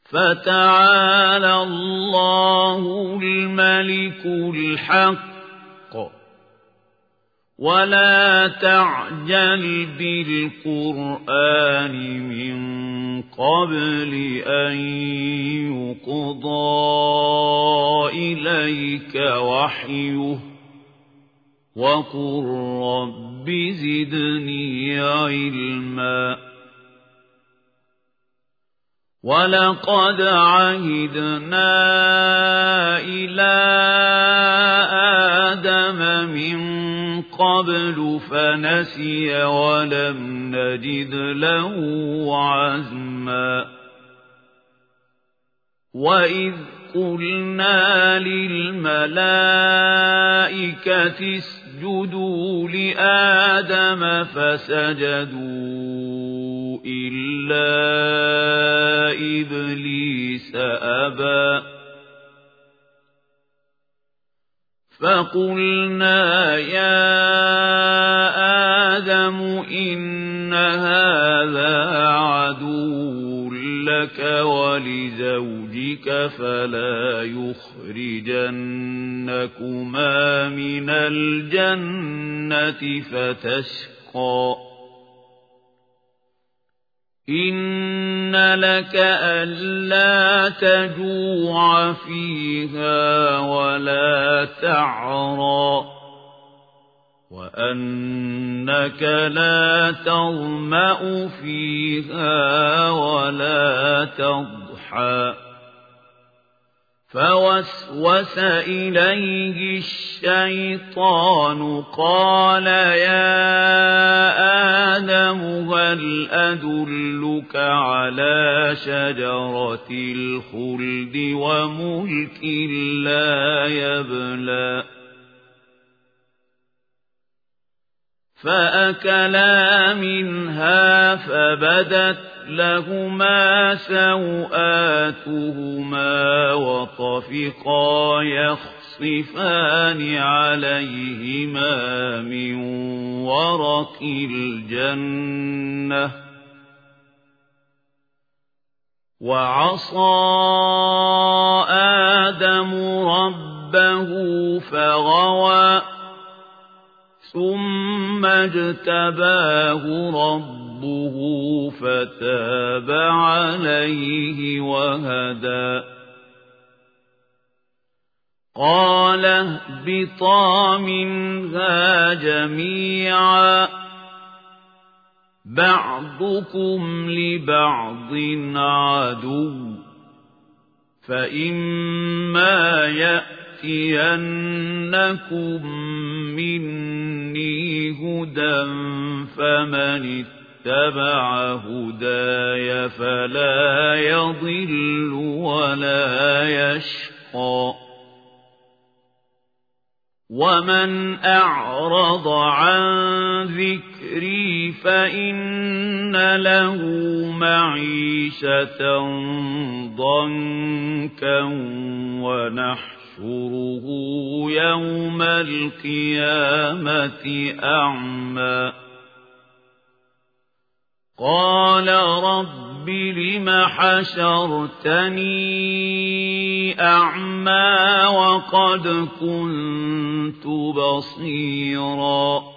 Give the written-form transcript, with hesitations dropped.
فتعالى الله الملك الحق ولا تعجل بالقرآن من قبل أن يقضى إليك وحيه وقل رب زدني علما ولقد عهدنا إلى آدم من قبل فنسي ولم نجد له عزما وإذ قلنا للملائكة اسجدوا لآدم فسجدوا إلا إبليس أبى فقلنا يا آدم إن هذا عدو لك ولزوجك فلا يخرجنكما من الجنة فتشقى إن لك ألا تجوع فيها ولا تعرى وأنك لا تظمأ فيها ولا تضحى فوسوس إليه الشيطان قال يا آدم هل أدلك على شجرة الخلد وملك لا يبلى فأكلا منها فبدت لهما سوآتهما وطفقا يخصفان عليهما من ورق الجنة وعصى آدم ربه فغوى ثم اجتباه ربه فتاب عليه وهدى قال اهبطا منها جميعا بعضكم لبعض عدو فإما يأتينكم مني هدى فمن اتبع هداي فلا يضل ولا يشقى ومن أعرض عن ذكري فإن له معيشة ضنكا ونحشره يوم القيامة أعمى قال رب لم حشرتني أعمى وقد كنت بصيرا